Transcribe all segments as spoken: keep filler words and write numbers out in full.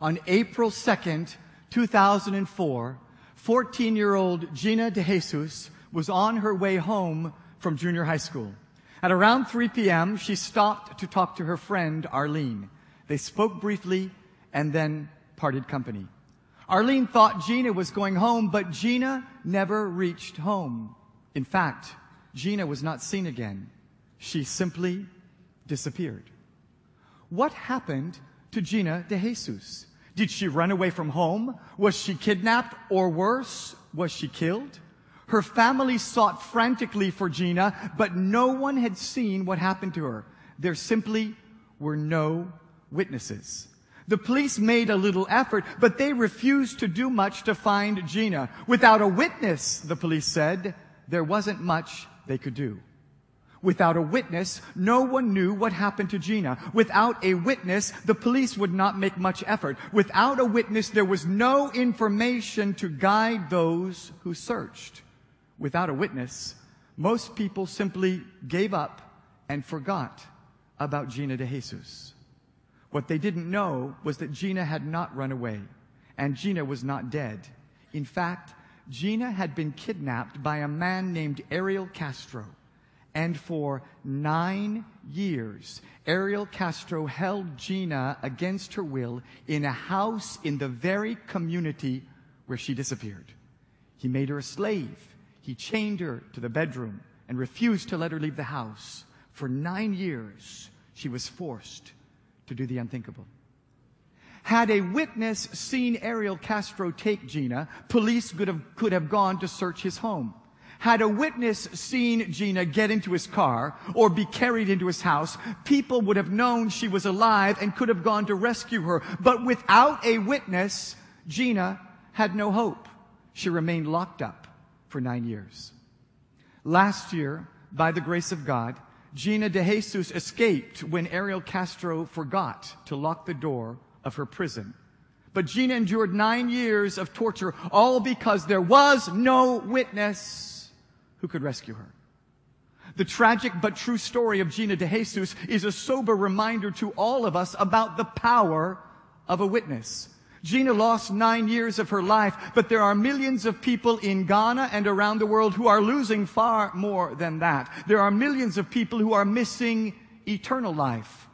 On April second, two thousand four, fourteen-year-old Gina DeJesus was on her way home from junior high school. At around three p.m., she stopped to talk to her friend, Arlene. They spoke briefly and then parted company. Arlene thought Gina was going home, but Gina never reached home. In fact, Gina was not seen again. She simply disappeared. What happened to Gina DeJesus? Did she run away from home? Was she kidnapped? Or worse, was she killed? Her family sought frantically for Gina, but no one had seen what happened to her. There simply were no witnesses. The police made a little effort, but they refused to do much to find Gina. Without a witness, the police said, there wasn't much they could do. Without a witness, no one knew what happened to Gina. Without a witness, the police would not make much effort. Without a witness, there was no information to guide those who searched. Without a witness, most people simply gave up and forgot about Gina DeJesus. What they didn't know was that Gina had not run away, and Gina was not dead. In fact, Gina had been kidnapped by a man named Ariel Castro. And for nine years, Ariel Castro held Gina against her will in a house in the very community where she disappeared. He made her a slave. He chained her to the bedroom and refused to let her leave the house. For nine years, she was forced to do the unthinkable. Had a witness seen Ariel Castro take Gina, police could have, could have gone to search his home. Had a witness seen Gina get into his car or be carried into his house, people would have known she was alive and could have gone to rescue her. But without a witness, Gina had no hope. She remained locked up for nine years. Last year, by the grace of God, Gina DeJesus escaped when Ariel Castro forgot to lock the door of her prison. But Gina endured nine years of torture, all because there was no witness who could rescue her. The tragic but true story of Gina DeJesus is a sober reminder to all of us about the power of a witness. Gina lost nine years of her life, but there are millions of people in Ghana and around the world who are losing far more than that. There are millions of people who are missing eternal life,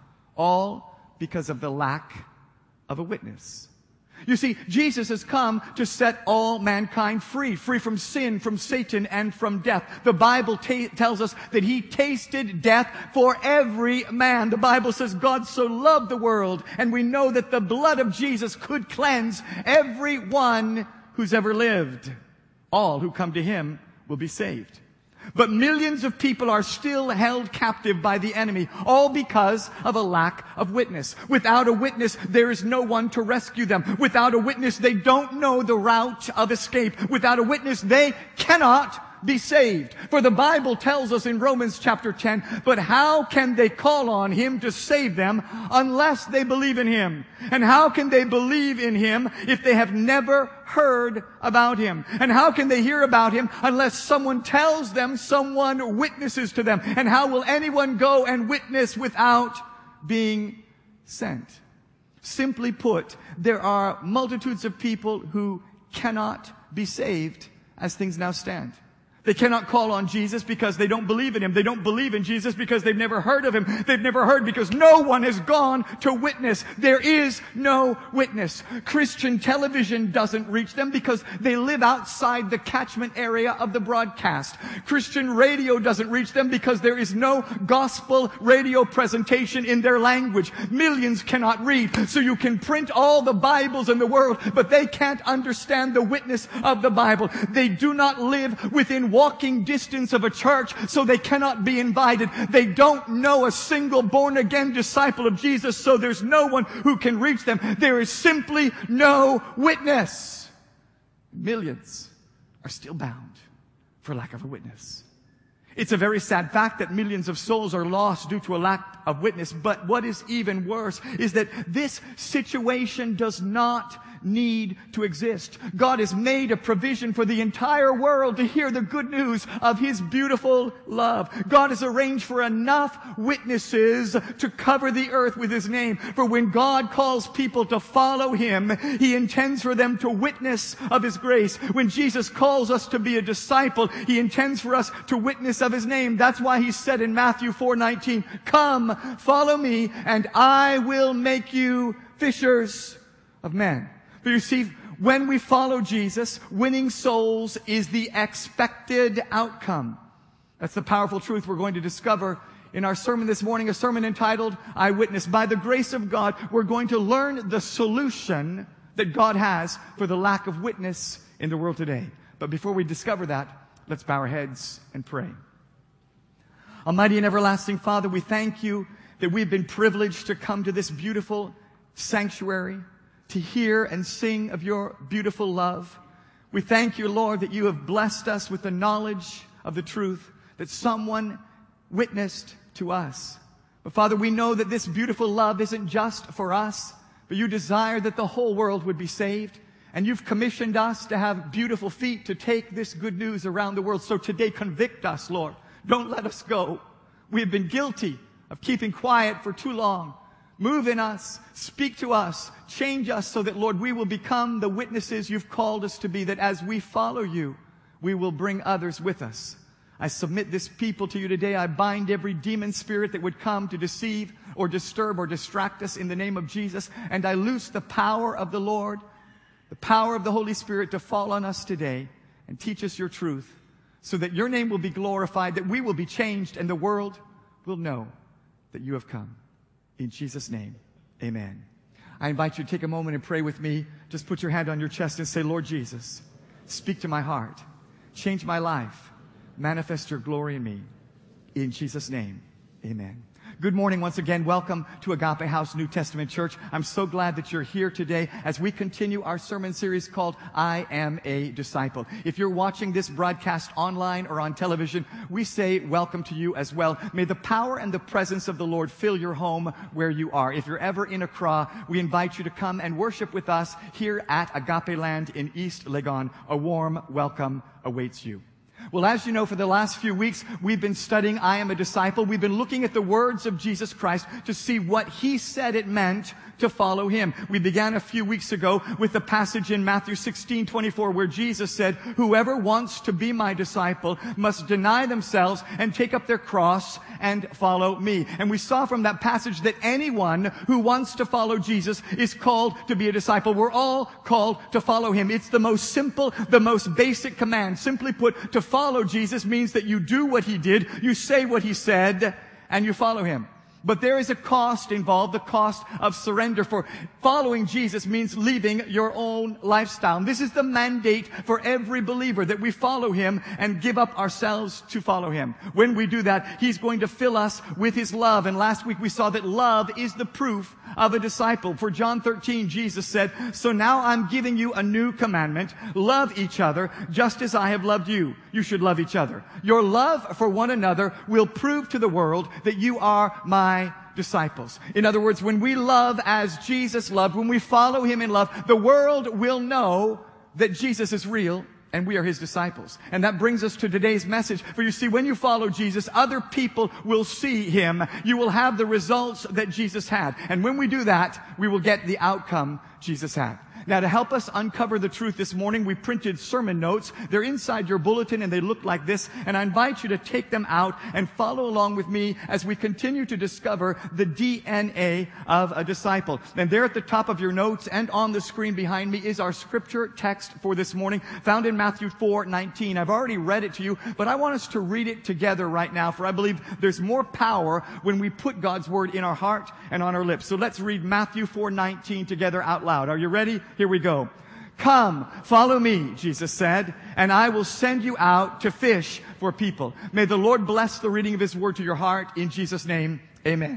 all because of the lack of a witness. You see, Jesus has come to set all mankind free, free from sin, from Satan, and from death. The Bible ta- tells us that He tasted death for every man. The Bible says God so loved the world, and we know that the blood of Jesus could cleanse everyone who's ever lived. All who come to Him will be saved. But millions of people are still held captive by the enemy, all because of a lack of witness. Without a witness, there is no one to rescue them. Without a witness, they don't know the route of escape. Without a witness, they cannot be saved. For the Bible tells us in Romans chapter ten, but how can they call on Him to save them unless they believe in Him? And how can they believe in Him if they have never heard about Him? And how can they hear about Him unless someone tells them, someone witnesses to them? And how will anyone go and witness without being sent? Simply put, there are multitudes of people who cannot be saved as things now stand. They cannot call on Jesus because they don't believe in Him. They don't believe in Jesus because they've never heard of Him. They've never heard because no one has gone to witness. There is no witness. Christian television doesn't reach them because they live outside the catchment area of the broadcast. Christian radio doesn't reach them because there is no gospel radio presentation in their language. Millions cannot read, so you can print all the Bibles in the world, but they can't understand the witness of the Bible. They do not live within walking distance of a church, so they cannot be invited. They don't know a single born-again disciple of Jesus, so there's no one who can reach them. There is simply no witness. Millions are still bound for lack of a witness. It's a very sad fact that millions of souls are lost due to a lack of witness. But what is even worse is that this situation does not need to exist. God has made a provision for the entire world to hear the good news of His beautiful love. God has arranged for enough witnesses to cover the earth with His name. For when God calls people to follow Him, He intends for them to witness of His grace. When Jesus calls us to be a disciple, He intends for us to witness of His name. That's why He said in Matthew four nineteen, "Come, follow me, and I will make you fishers of men." But you see, when we follow Jesus, winning souls is the expected outcome. That's the powerful truth we're going to discover in our sermon this morning, a sermon entitled Eyewitness. By the grace of God, we're going to learn the solution that God has for the lack of witness in the world today. But before we discover that, let's bow our heads and pray. Almighty and everlasting Father, we thank You that we've been privileged to come to this beautiful sanctuary to hear and sing of Your beautiful love. We thank You, Lord, that You have blessed us with the knowledge of the truth, that someone witnessed to us. But Father, we know that this beautiful love isn't just for us, but You desire that the whole world would be saved. And You've commissioned us to have beautiful feet to take this good news around the world. So today, convict us, Lord. Don't let us go. We have been guilty of keeping quiet for too long. Move in us, speak to us, change us so that, Lord, we will become the witnesses You've called us to be, that as we follow You, we will bring others with us. I submit this people to You today. I bind every demon spirit that would come to deceive or disturb or distract us in the name of Jesus. And I loose the power of the Lord, the power of the Holy Spirit to fall on us today and teach us Your truth so that Your name will be glorified, that we will be changed, and the world will know that You have come. In Jesus' name, amen. I invite you to take a moment and pray with me. Just put your hand on your chest and say, "Lord Jesus, speak to my heart. Change my life. Manifest Your glory in me. In Jesus' name, amen." Good morning once again. Welcome to Agape House New Testament Church. I'm so glad that you're here today as we continue our sermon series called I Am a Disciple. If you're watching this broadcast online or on television, we say welcome to you as well. May the power and the presence of the Lord fill your home where you are. If you're ever in Accra, we invite you to come and worship with us here at Agape Land in East Legon. A warm welcome awaits you. Well, as you know, for the last few weeks, we've been studying I Am a Disciple. We've been looking at the words of Jesus Christ to see what He said it meant to follow Him. We began a few weeks ago with the passage in Matthew sixteen twenty-four where Jesus said, "Whoever wants to be my disciple must deny themselves and take up their cross and follow me." And we saw from that passage that anyone who wants to follow Jesus is called to be a disciple. We're all called to follow Him. It's the most simple, the most basic command. Simply put, to follow Jesus means that you do what He did, you say what He said, and you follow Him. But there is a cost involved, the cost of surrender. For following Jesus means leaving your own lifestyle. This is the mandate for every believer, that we follow Him and give up ourselves to follow Him. When we do that, He's going to fill us with His love. And last week we saw that love is the proof of a disciple. For John thirteen, Jesus said, "So now I'm giving you a new commandment. Love each other just as I have loved you. You should love each other. Your love for one another will prove to the world that you are my disciples." In other words, when we love as Jesus loved, when we follow Him in love, the world will know that Jesus is real and we are His disciples. And that brings us to today's message. For you see, when you follow Jesus, other people will see Him. You will have the results that Jesus had. And when we do that, we will get the outcome Jesus had. Now, to help us uncover the truth this morning, we printed sermon notes. They're inside your bulletin and they look like this. And I invite you to take them out and follow along with me as we continue to discover the D N A of a disciple. And there at the top of your notes and on the screen behind me is our scripture text for this morning, found in Matthew four nineteen. I've already read it to you, but I want us to read it together right now, for I believe there's more power when we put God's word in our heart and on our lips. So let's read Matthew four nineteen together out loud. Are you ready? Here we go. "Come, follow me," Jesus said, "and I will send you out to fish for people." May the Lord bless the reading of His word to your heart. In Jesus' name, amen.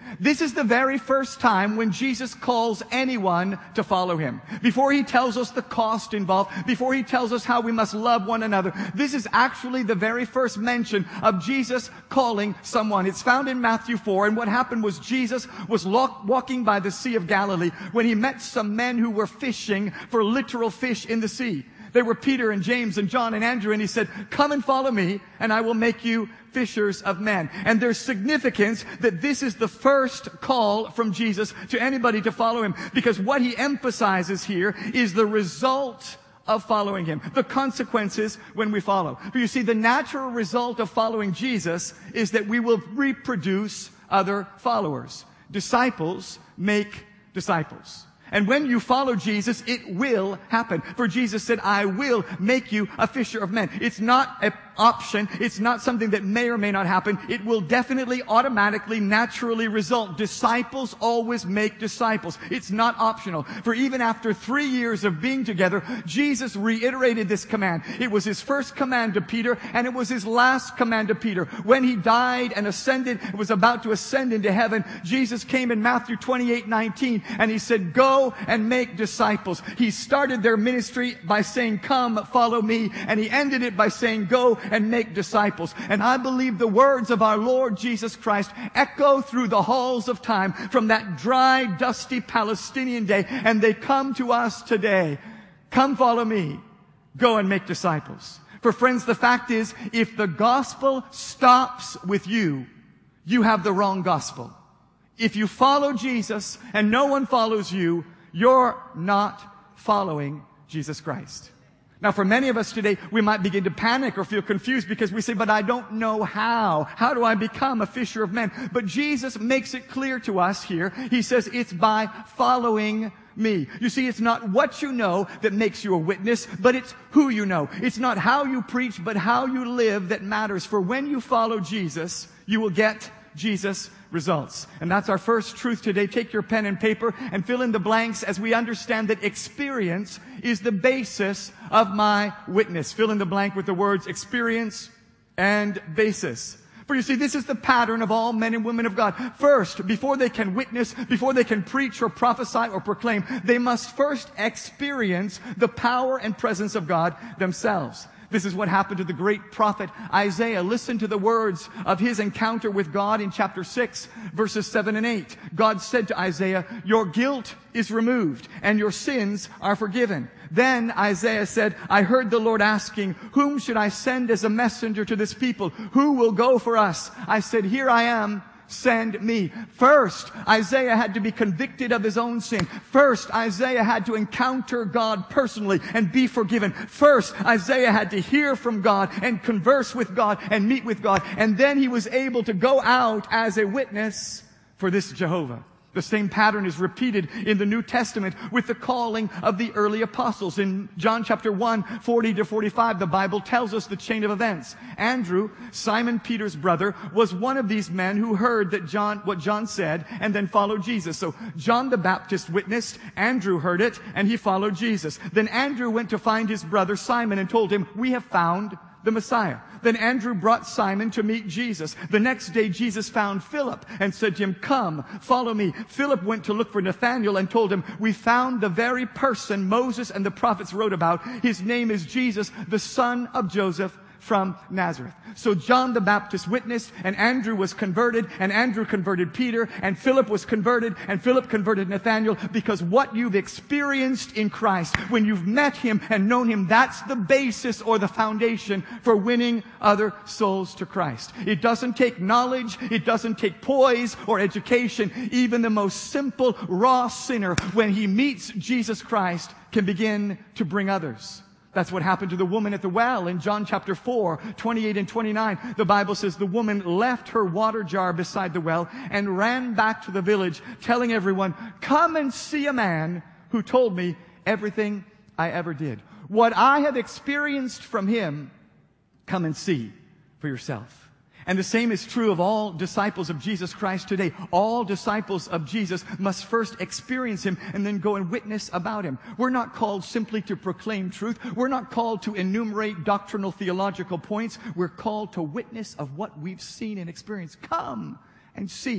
This is the very first time when Jesus calls anyone to follow him. Before he tells us the cost involved, before he tells us how we must love one another, this is actually the very first mention of Jesus calling someone. It's found in Matthew four, and what happened was Jesus was walking by the Sea of Galilee when he met some men who were fishing for literal fish in the sea. They were Peter and James and John and Andrew, and he said, "Come and follow me, and I will make you fishers of men." And there's significance that this is the first call from Jesus to anybody to follow him, because what he emphasizes here is the result of following him, the consequences when we follow. But you see, the natural result of following Jesus is that we will reproduce other followers. Disciples make disciples. And when you follow Jesus, it will happen. For Jesus said, "I will make you a fisher of men." It's not an option. It's not something that may or may not happen. It will definitely, automatically, naturally result. Disciples always make disciples. It's not optional. For even after three years of being together, Jesus reiterated this command. It was his first command to Peter, and it was his last command to Peter. When he died and ascended, was about to ascend into heaven, Jesus came in Matthew twenty-eight nineteen, and he said, "Go and make disciples." He started their ministry by saying, "Come, follow me," and he ended it by saying, "Go and make disciples." And I believe the words of our Lord Jesus Christ echo through the halls of time from that dry, dusty Palestinian day, and they come to us today. Come, follow me. Go and make disciples. For friends, the fact is, if the gospel stops with you, you have the wrong gospel. If you follow Jesus and no one follows you, you're not following Jesus Christ. Now, for many of us today, we might begin to panic or feel confused because we say, "But I don't know how. How do I become a fisher of men?" But Jesus makes it clear to us here. He says it's by following me. You see, it's not what you know that makes you a witness, but it's who you know. It's not how you preach, but how you live that matters. For when you follow Jesus, you will get Jesus results. And that's our first truth today. Take your pen and paper and fill in the blanks as we understand that experience is the basis of my witness. Fill in the blank with the words experience and basis. For you see, this is the pattern of all men and women of God. First, before they can witness, before they can preach or prophesy or proclaim, they must first experience the power and presence of God themselves. This is what happened to the great prophet Isaiah. Listen to the words of his encounter with God in chapter six, verses seven and eight. God said to Isaiah, "Your guilt is removed and your sins are forgiven." Then Isaiah said, "I heard the Lord asking, whom should I send as a messenger to this people? Who will go for us? I said, here I am. Send me." First, Isaiah had to be convicted of his own sin. First, Isaiah had to encounter God personally and be forgiven. First, Isaiah had to hear from God and converse with God and meet with God. And then he was able to go out as a witness for this Jehovah. The same pattern is repeated in the New Testament with the calling of the early apostles. In John chapter one, forty to forty-five, the Bible tells us the chain of events. Andrew, Simon Peter's brother, was one of these men who heard that John, what John said and then followed Jesus. So John the Baptist witnessed, Andrew heard it, and he followed Jesus. Then Andrew went to find his brother Simon and told him, "We have found the Messiah." Then Andrew brought Simon to meet Jesus. The next day Jesus found Philip and said to him, "Come, follow me." Philip went to look for Nathanael and told him, "We found the very person Moses and the prophets wrote about. His name is Jesus, the son of Joseph from Nazareth." So John the Baptist witnessed, and Andrew was converted, and Andrew converted Peter, and Philip was converted, and Philip converted Nathanael, because what you've experienced in Christ, when you've met him and known him, that's the basis or the foundation for winning other souls to Christ. It doesn't take knowledge, it doesn't take poise or education. Even the most simple, raw sinner, when he meets Jesus Christ, can begin to bring others. That's what happened to the woman at the well in John chapter four, twenty-eight and twenty-nine. The Bible says the woman left her water jar beside the well and ran back to the village, telling everyone, "Come and see a man who told me everything I ever did. What I have experienced from him, come and see for yourself." And the same is true of all disciples of Jesus Christ today. All disciples of Jesus must first experience him and then go and witness about him. We're not called simply to proclaim truth. We're not called to enumerate doctrinal theological points. We're called to witness of what we've seen and experienced. Come and see.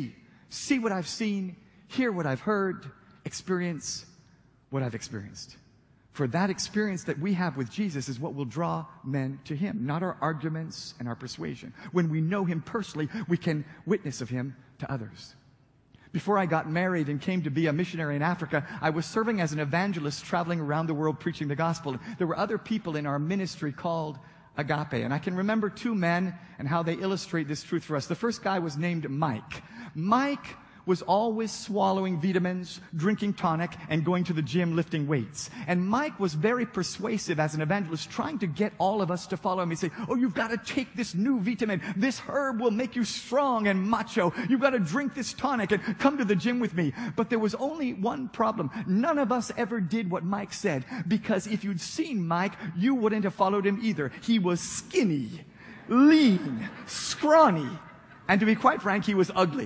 see what I've seen, hear what I've heard, experience what I've experienced. For that experience that we have with Jesus is what will draw men to Him, not our arguments and our persuasion. When we know Him personally, we can witness of Him to others. Before I got married and came to be a missionary in Africa, I was serving as an evangelist traveling around the world preaching the gospel. There were other people in our ministry called Agape. And I can remember two men and how they illustrate this truth for us. The first guy was named Mike. Mike was always swallowing vitamins, drinking tonic, and going to the gym lifting weights. And Mike was very persuasive as an evangelist, trying to get all of us to follow him. He'd say, oh, you've got to take this new vitamin. This herb will make you strong and macho. You've got to drink this tonic and come to the gym with me. But there was only one problem. None of us ever did what Mike said, because if you'd seen Mike, you wouldn't have followed him either. He was skinny, lean, scrawny, and to be quite frank, he was ugly.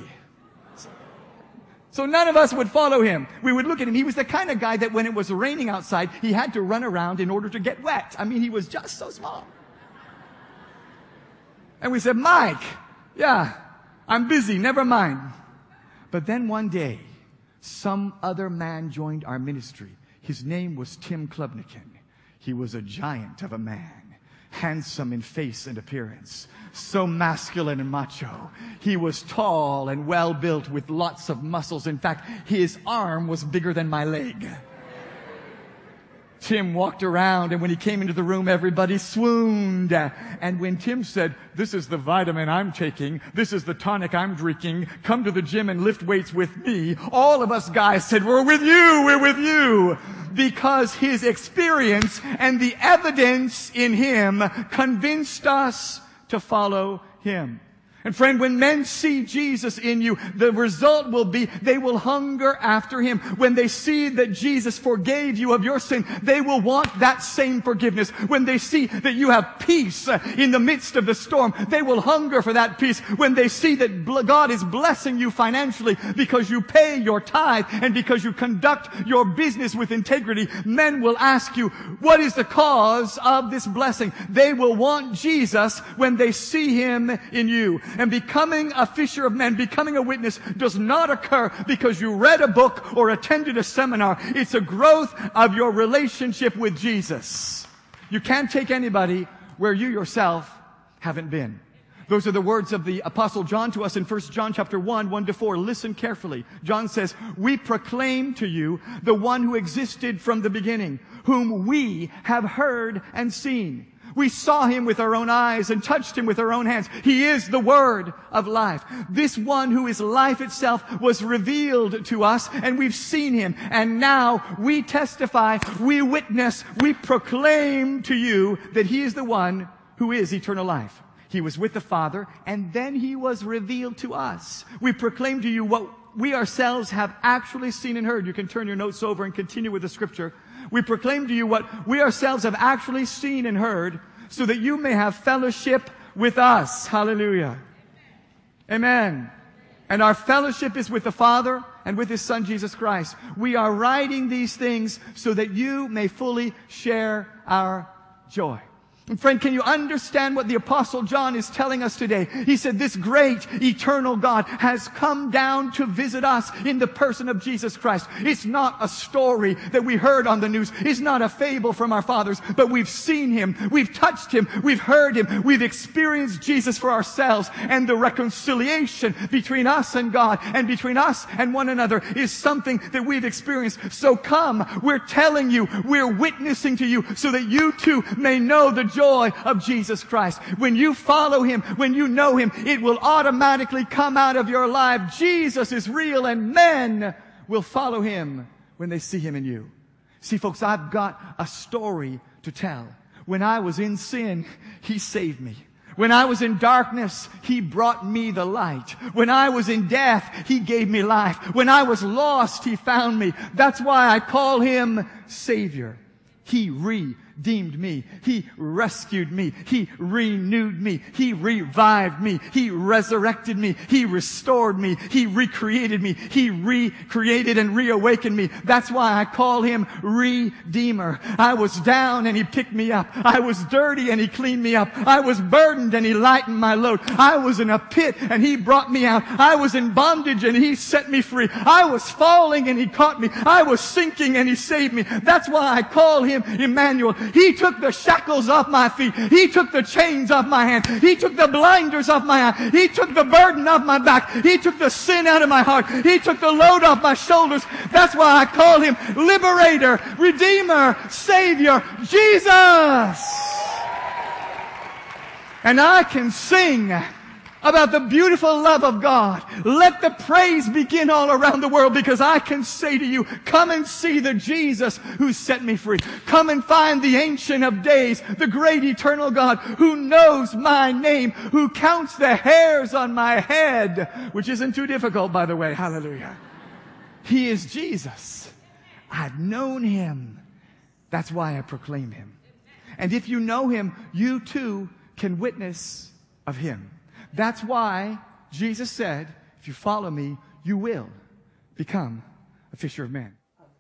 So none of us would follow him. We would look at him. He was the kind of guy that when it was raining outside, he had to run around in order to get wet. I mean, he was just so small. And we said, Mike, yeah, I'm busy, never mind. But then one day, some other man joined our ministry. His name was Tim Klubnikin. He was a giant of a man, handsome in face and appearance, so masculine and macho. He was tall and well-built with lots of muscles. In fact, his arm was bigger than my leg. Tim walked around, and when he came into the room, everybody swooned. And when Tim said, this is the vitamin I'm taking, this is the tonic I'm drinking, come to the gym and lift weights with me, all of us guys said, we're with you, we're with you. Because his experience and the evidence in him convinced us to follow him. And friend, when men see Jesus in you, the result will be they will hunger after Him. When they see that Jesus forgave you of your sin, they will want that same forgiveness. When they see that you have peace in the midst of the storm, they will hunger for that peace. When they see that God is blessing you financially because you pay your tithe and because you conduct your business with integrity, men will ask you, what is the cause of this blessing? They will want Jesus when they see Him in you. And becoming a fisher of men, becoming a witness, does not occur because you read a book or attended a seminar. It's a growth of your relationship with Jesus. You can't take anybody where you yourself haven't been. Those are the words of the Apostle John to us in First John chapter one, one to four. Listen carefully. John says, we proclaim to you the one who existed from the beginning, whom we have heard and seen. We saw Him with our own eyes and touched Him with our own hands. He is the Word of life. This one who is life itself was revealed to us, and we've seen Him. And now we testify, we witness, we proclaim to you that He is the one who is eternal life. He was with the Father, and then He was revealed to us. We proclaim to you what we ourselves have actually seen and heard. You can turn your notes over and continue with the scripture. We proclaim to you what we ourselves have actually seen and heard, so that you may have fellowship with us. Hallelujah. Amen. And our fellowship is with the Father and with His Son, Jesus Christ. We are writing these things so that you may fully share our joy. And friend, can you understand what the Apostle John is telling us today? He said this great eternal God has come down to visit us in the person of Jesus Christ. It's not a story that we heard on the news. It's not a fable from our fathers, but we've seen Him. We've touched Him. We've heard Him. We've experienced Jesus for ourselves. And the reconciliation between us and God and between us and one another is something that we've experienced. So come, we're telling you, we're witnessing to you so that you too may know the joy of Jesus Christ. When you follow Him, when you know Him, it will automatically come out of your life. Jesus is real, and men will follow Him when they see Him in you. See, folks, I've got a story to tell. When I was in sin, He saved me. When I was in darkness, He brought me the light. When I was in death, He gave me life. When I was lost, He found me. That's why I call Him Savior. He re redeemed me. He rescued me. He renewed me. He revived me. He resurrected me. He restored me. He recreated me. He recreated and reawakened me. That's why I call him Redeemer. I was down and he picked me up. I was dirty and he cleaned me up. I was burdened and he lightened my load. I was in a pit and he brought me out. I was in bondage and he set me free. I was falling and he caught me. I was sinking and he saved me. That's why I call him Emmanuel. He took the shackles off my feet. He took the chains off my hands. He took the blinders off my eyes. He took the burden off my back. He took the sin out of my heart. He took the load off my shoulders. That's why I call him Liberator, Redeemer, Savior, Jesus. And I can sing about the beautiful love of God. Let the praise begin all around the world, because I can say to you, come and see the Jesus who set me free. Come and find the Ancient of Days, the great eternal God who knows my name, who counts the hairs on my head, which isn't too difficult, by the way. Hallelujah. He is Jesus. I've known him. That's why I proclaim him. And if you know him, you too can witness of him. That's why Jesus said, if you follow me, you will become a fisher of men.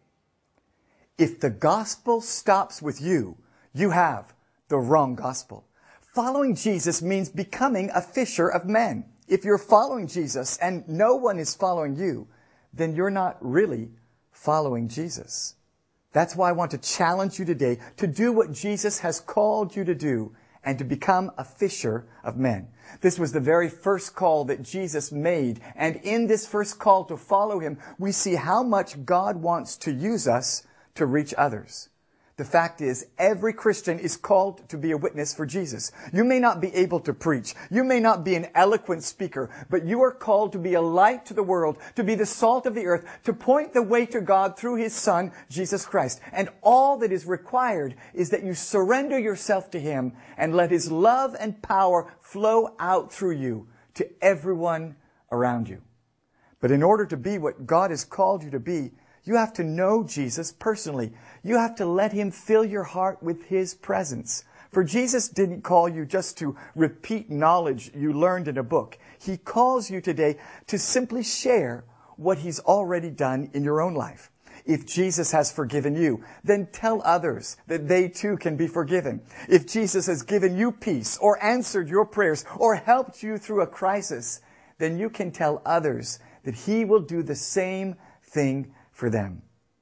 If the gospel stops with you, you have the wrong gospel. Following Jesus means becoming a fisher of men. If you're following Jesus and no one is following you, then you're not really following Jesus. That's why I want to challenge you today to do what Jesus has called you to do and to become a fisher of men. This was the very first call that Jesus made. And in this first call to follow him, we see how much God wants to use us to reach others. The fact is, every Christian is called to be a witness for Jesus. You may not be able to preach. You may not be an eloquent speaker, but you are called to be a light to the world, to be the salt of the earth, to point the way to God through his Son, Jesus Christ. And all that is required is that you surrender yourself to him and let his love and power flow out through you to everyone around you. But in order to be what God has called you to be, you have to know Jesus personally. You have to let him fill your heart with his presence. For Jesus didn't call you just to repeat knowledge you learned in a book. He calls you today to simply share what he's already done in your own life. If Jesus has forgiven you, then tell others that they too can be forgiven. If Jesus has given you peace or answered your prayers or helped you through a crisis, then you can tell others that he will do the same thing for them.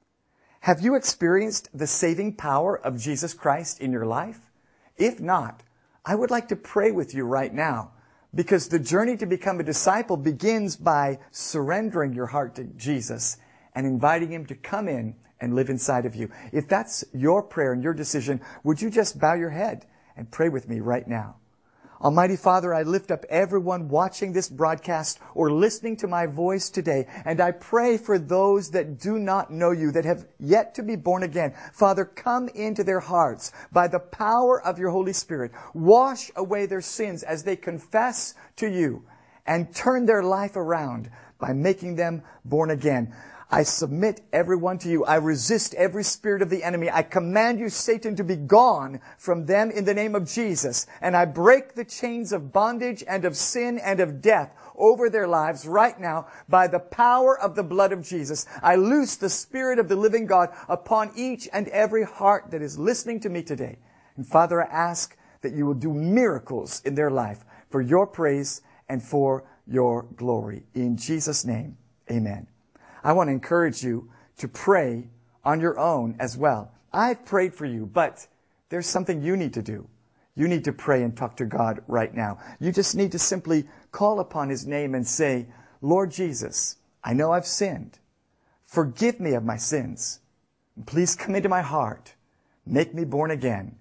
Have you experienced the saving power of Jesus Christ in your life? If not, I would like to pray with you right now, because the journey to become a disciple begins by surrendering your heart to Jesus and inviting him to come in and live inside of you. If that's your prayer and your decision, would you just bow your head and pray with me right now? Almighty Father, I lift up everyone watching this broadcast or listening to my voice today, and I pray for those that do not know you, that have yet to be born again. Father, come into their hearts by the power of your Holy Spirit. Wash away their sins as they confess to you and turn their life around by making them born again. I submit everyone to you. I resist every spirit of the enemy. I command you, Satan, to be gone from them in the name of Jesus. And I break the chains of bondage and of sin and of death over their lives right now by the power of the blood of Jesus. I loose the Spirit of the living God upon each and every heart that is listening to me today. And Father, I ask that you will do miracles in their life for your praise and for your glory. In Jesus' name, amen. I want to encourage you to pray on your own as well. I've prayed for you, but there's something you need to do. You need to pray and talk to God right now. You just need to simply call upon his name and say, Lord Jesus, I know I've sinned. Forgive me of my sins. Please come into my heart. Make me born again.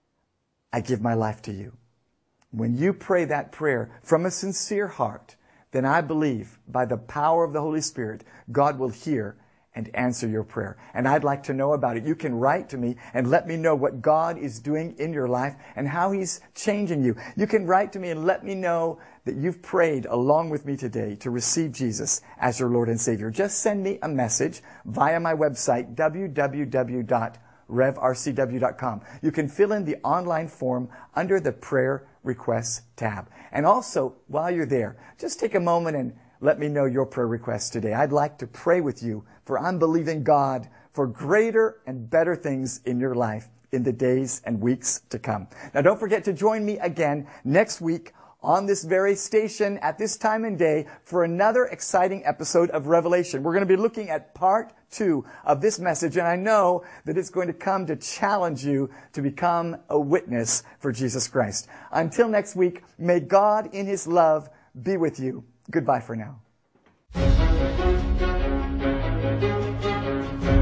I give my life to you. When you pray that prayer from a sincere heart, then I believe by the power of the Holy Spirit, God will hear and answer your prayer. And I'd like to know about it. You can write to me and let me know what God is doing in your life and how he's changing you. You can write to me and let me know that you've prayed along with me today to receive Jesus as your Lord and Savior. Just send me a message via my website, w w w dot rev r c w dot com. You can fill in the online form under the prayer requests tab. And also, while you're there, just take a moment and let me know your prayer requests today. I'd like to pray with you, for I'm believing God for greater and better things in your life in the days and weeks to come. Now, don't forget to join me again next week on this very station at this time and day for another exciting episode of Revelation. We're going to be looking at part two of this message, and I know that it's going to come to challenge you to become a witness for Jesus Christ. Until next week, may God in His love be with you. Goodbye for now.